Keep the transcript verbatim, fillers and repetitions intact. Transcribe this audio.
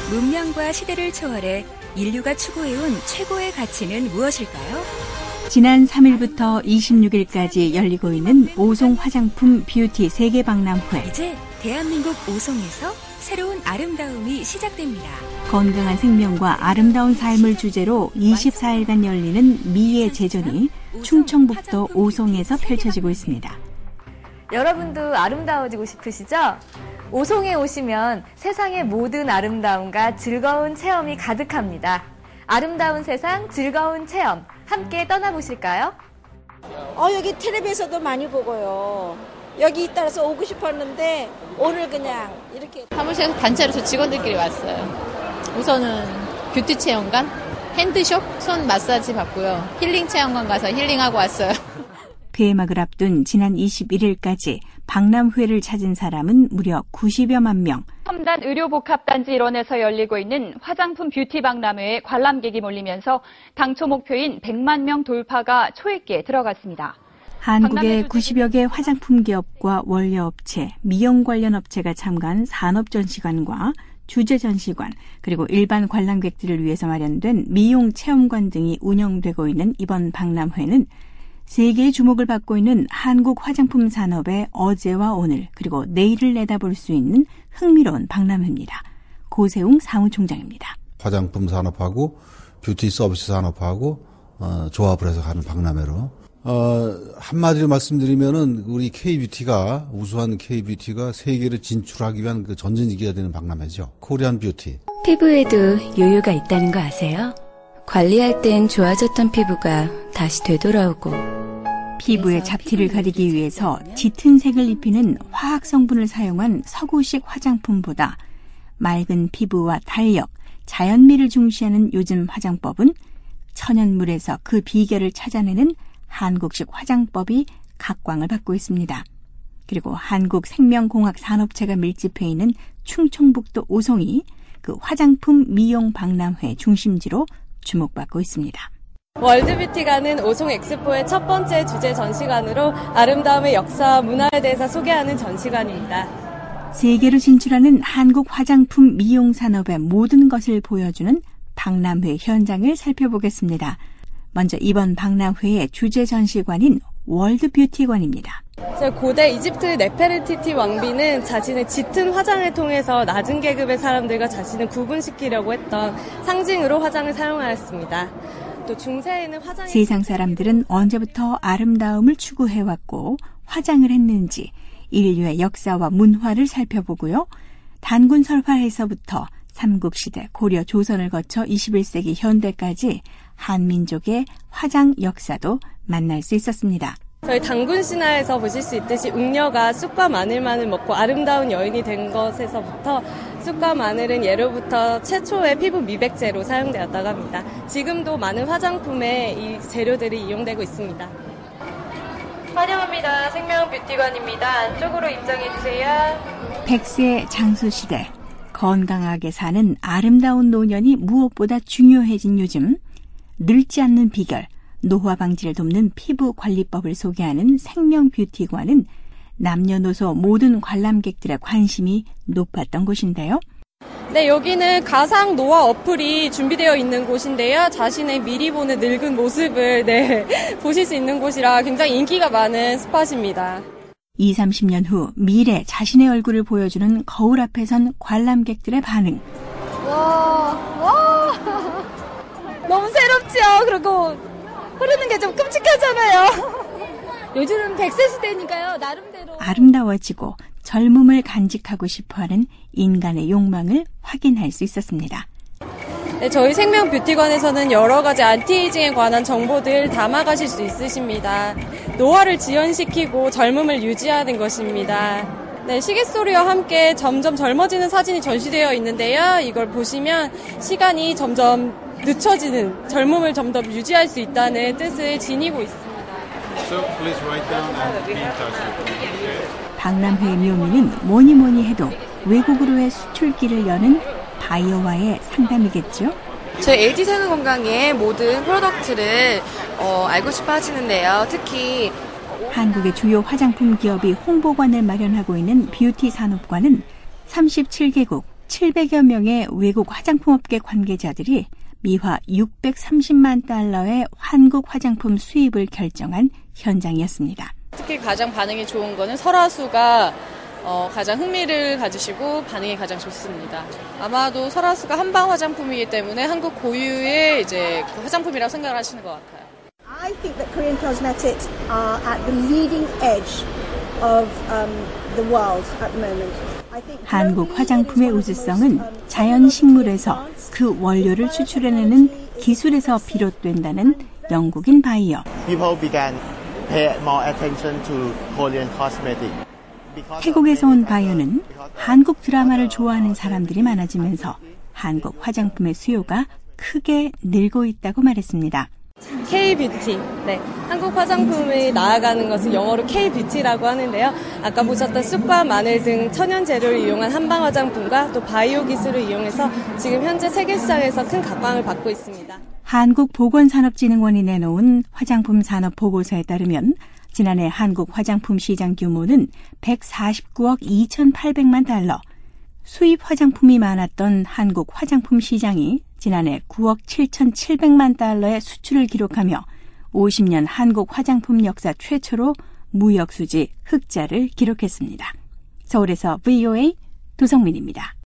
문명과 시대를 초월해 인류가 추구해온 최고의 가치는 무엇일까요? 지난 삼 일부터 이십육 일까지 열리고 있는 오송 화장품 뷰티 세계박람회. 이제 대한민국 오송에서 새로운 아름다움이 시작됩니다. 건강한 생명과 아름다운 삶을 주제로 이십사 일간 열리는 미의 제전이 충청북도 오송에서 펼쳐지고 있습니다. 여러분도 아름다워지고 싶으시죠? 오송에 오시면 세상의 모든 아름다움과 즐거운 체험이 가득합니다. 아름다운 세상, 즐거운 체험, 함께 떠나보실까요? 어, 여기 텔레비에서도 많이 보고요. 여기 따라서 오고 싶었는데 오늘 그냥 이렇게 사무실에서 단체로 저 직원들끼리 왔어요. 우선은 뷰티 체험관, 핸드숍, 손 마사지 받고요. 힐링 체험관 가서 힐링하고 왔어요. 폐막을 앞둔 지난 이십일 일까지 박람회를 찾은 사람은 무려 구십여만 명. 첨단 의료복합단지 일원에서 열리고 있는 화장품 뷰티 박람회에 관람객이 몰리면서 당초 목표인 백만 명 돌파가 초입기에 들어갔습니다. 한국의 구십여 개 화장품 기업과 원료업체, 미용 관련 업체가 참가한 산업전시관과 주제전시관, 그리고 일반 관람객들을 위해서 마련된 미용 체험관 등이 운영되고 있는 이번 박람회는 세계의 주목을 받고 있는 한국 화장품 산업의 어제와 오늘 그리고 내일을 내다볼 수 있는 흥미로운 박람회입니다. 고세웅 사무총장입니다. 화장품 산업하고 뷰티 서비스 산업하고 어, 조합을 해서 가는 박람회로 어, 한마디로 말씀드리면은 우리 K-뷰티가 우수한 K-뷰티가 세계로 진출하기 위한 그 전진기가 되는 박람회죠. 코리안 뷰티. 피부에도 요요가 있다는 거 아세요? 관리할 땐 좋아졌던 피부가 다시 되돌아오고 피부의 잡티를 가리기 위해서 짙은 색을 입히는 화학 성분을 사용한 서구식 화장품보다 맑은 피부와 탄력, 자연미를 중시하는 요즘 화장법은 천연물에서 그 비결을 찾아내는 한국식 화장법이 각광을 받고 있습니다. 그리고 한국생명공학 산업체가 밀집해 있는 충청북도 오송이 그 화장품 미용 박람회 중심지로 주목받고 있습니다. 월드뷰티가는 오송 엑스포의 첫 번째 주제 전시관으로 아름다움의 역사와 문화에 대해서 소개하는 전시관입니다. 세계로 진출하는 한국 화장품 미용 산업의 모든 것을 보여주는 박람회 현장을 살펴보겠습니다. 먼저 이번 박람회의 주제 전시관인 월드뷰티관입니다. 고대 이집트 네페르티티 왕비는 자신의 짙은 화장을 통해서 낮은 계급의 사람들과 자신을 구분시키려고 했던 상징으로 화장을 사용하였습니다. 또 중세에는 화장이 세상 사람들은 언제부터 아름다움을 추구해왔고 화장을 했는지 인류의 역사와 문화를 살펴보고요. 단군 설화에서부터 삼국시대, 고려, 조선을 거쳐 이십일 세기 현대까지 한민족의 화장 역사도 만날 수 있었습니다. 저희 단군 신화에서 보실 수 있듯이 웅녀가 쑥과 마늘만을 먹고 아름다운 여인이 된 것에서부터 쑥과 마늘은 예로부터 최초의 피부 미백제로 사용되었다고 합니다. 지금도 많은 화장품에 이 재료들이 이용되고 있습니다. 환영합니다. 생명뷰티관입니다. 안쪽으로 입장해주세요. 백세 장수시대, 건강하게 사는 아름다운 노년이 무엇보다 중요해진 요즘, 늙지 않는 비결, 노화 방지를 돕는 피부 관리법을 소개하는 생명뷰티관은 남녀노소 모든 관람객들의 관심이 높았던 곳인데요. 네, 여기는 가상 노화 어플이 준비되어 있는 곳인데요. 자신의 미리 보는 늙은 모습을 네, 보실 수 있는 곳이라 굉장히 인기가 많은 스팟입니다. 이삼십 년 후 미래 자신의 얼굴을 보여주는 거울 앞에 선 관람객들의 반응. 와, 와, 너무 새롭지요. 그리고 흐르는 게 좀 끔찍하잖아요. 요즘은 백세 시대니까요. 나름대로 아름다워지고 젊음을 간직하고 싶어하는 인간의 욕망을 확인할 수 있었습니다. 네, 저희 생명뷰티관에서는 여러 가지 안티에이징에 관한 정보들 담아가실 수 있으십니다. 노화를 지연시키고 젊음을 유지하는 것입니다. 네, 시계소리와 함께 점점 젊어지는 사진이 전시되어 있는데요. 이걸 보시면 시간이 점점 늦춰지는, 젊음을 점점 유지할 수 있다는 뜻을 지니고 있습니다. 박람회의 묘미는 뭐니 뭐니 해도 외국으로의 수출길을 여는 바이오와의 상담이겠죠? 저희 에이티 생활건강의 모든 프로덕트를 어, 알고 싶어 하시는데요. 특히 한국의 주요 화장품 기업이 홍보관을 마련하고 있는 뷰티 산업관은 삼십칠 개국 칠백여 명의 외국 화장품업계 관계자들이 미화 육백삼십만 달러의 한국 화장품 수입을 결정한 현장이었습니다. 특히 가장 반응이 좋은 거는 설화수가 어, 가장 흥미를 가지시고 반응이 가장 좋습니다. 아마도 설화수가 한방 화장품이기 때문에 한국 고유의 이제 그 화장품이라고 생각을 하시는 것 같아요. I think that Korean cosmetics are at the leading edge of um, the world at the moment. 한국 화장품의 우수성은 자연 식물에서 그 원료를 추출해내는 기술에서 비롯된다는 영국인 바이어. People began pay more attention to Korean cosmetics. 태국에서 온 바이어는 한국 드라마를 좋아하는 사람들이 많아지면서 한국 화장품의 수요가 크게 늘고 있다고 말했습니다. K-뷰티. 네. 한국 화장품이 나아가는 것을 영어로 K-뷰티라고 하는데요. 아까 보셨던 쑥과 마늘 등 천연 재료를 이용한 한방 화장품과 또 바이오 기술을 이용해서 지금 현재 세계 시장에서 큰 각광을 받고 있습니다. 한국보건산업진흥원이 내놓은 화장품 산업 보고서에 따르면 지난해 한국 화장품 시장 규모는 백사십구억 이천팔백만 달러, 수입 화장품이 많았던 한국 화장품 시장이 지난해 구억 칠천칠백만 달러의 수출을 기록하며 오십 년 한국 화장품 역사 최초로 무역수지 흑자를 기록했습니다. 서울에서 브이오에이 도성민입니다.